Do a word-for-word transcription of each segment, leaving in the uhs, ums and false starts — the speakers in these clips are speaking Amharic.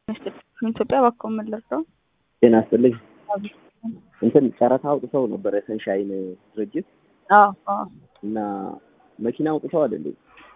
ኢትዮጵያ ባቆም መለርተው ጤና ይስጥልኝ። እንትን ጨረታ አውጥተው ነበር ሰንሻይን ድርጅት። አዎ አዎ። እና መኪና አውጥተው አይደል?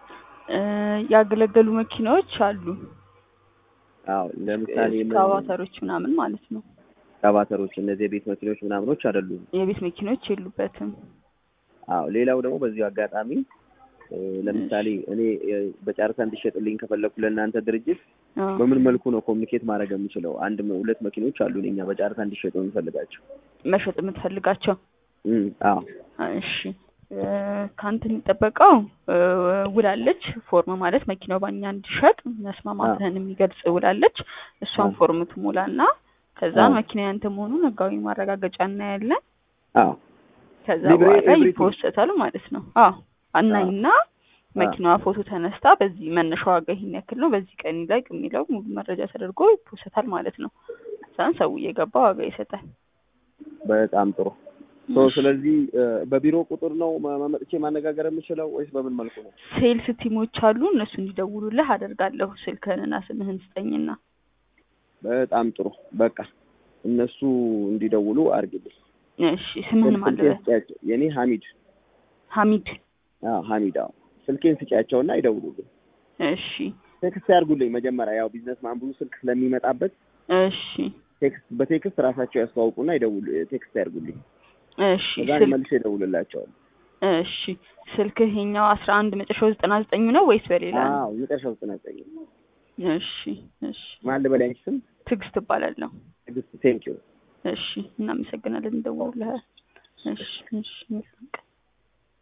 ያገለገሉ መኪናዎች አሉ። አዎ ለምሳሌ ካባተሮች ምናምን ማለት ነው። ካባተሮች እነዚህ የቤት መኪኖች ምናምኖች አይደሉም። የቤት መኪኖች የሉበትም። አዎ ሌላው ደግሞ በዚህ አጋጣሚ ለምሳሌ እኔ በጨረታ እንዲሸጥልኝ ከፈለኩ ለእናንተ ድርጅት በምን መልኩ ነው ኮሙኒኬት ማድረግ የምችለው? አንድ ሁለት መኪኖች አሉን እኛ በጨረታ እንዲሸጡ እንፈልጋቸው። መሸጥ የምትፈልጋቸው? እም አዎ እሺ ካንተ የሚጠበቀው ውላለች ፎርም ማለት መኪናው ባኛ እንዲሸጥ መስማማትህን የሚገልጽ ውላለች። እሷን ፎርም ትሞላና ከዛ መኪና ያንተ መሆኑን ህጋዊ ማረጋገጫ እናያለን። አዎ ከዛ በኋላ ይፖስታል ማለት ነው። አዎ አናይና መኪናዋ ፎቶ ተነስታ በዚህ መነሻ ዋጋ ይሄን ያክል ነው በዚህ ቀን ይላቅ የሚለው ሙሉ መረጃ ተደርጎ ይፖስታል ማለት ነው። ሳን ሰው እየገባ ዋጋ ይሰጣል። በጣም ጥሩ። ሶ ስለዚህ በቢሮ ቁጥር ነው ማመጥቼ ማነጋገር የምችለው ወይስ በምን መልኩ ነው? ሴልስ ቲሞች አሉ እነሱ እንዲደውሉልህ አደርጋለሁ። ስልክህንና ስምህን ስጠኝና። በጣም ጥሩ በቃ እነሱ እንዲደውሉ አርግልኝ። እሺ ስምህን ማለት ነው? የኔ ሐሚድ ሐሚድ አዎ ሐሚድ አዎ። ስልኬን ስጫቸውና ይደውሉልኝ። እሺ ቴክስት ያርጉልኝ መጀመሪያ ያው ቢዝነስ ማን ብዙ ስልክ ስለሚመጣበት። እሺ ቴክስት በቴክስት ራሳቸው ያስተዋውቁና ይደውሉ ቴክስት ያርጉልኝ። እሺ ስልክ መልሼ እደውልላቸዋለሁ። እሺ ስልክህ ይሄኛው አስራ አንድ መጨረሻው ዘጠና ዘጠኝ ነው ወይስ በሌላ ነው? አዎ መጨረሻው ዘጠና ዘጠኝ ነው። እሺ እሺ ማን ልበላኝ ስም? ትግስት እባላለሁ። ትግስት ቴንክ ዩ። እሺ እናመሰግናለን። እንደውልልህ። እሺ እሺ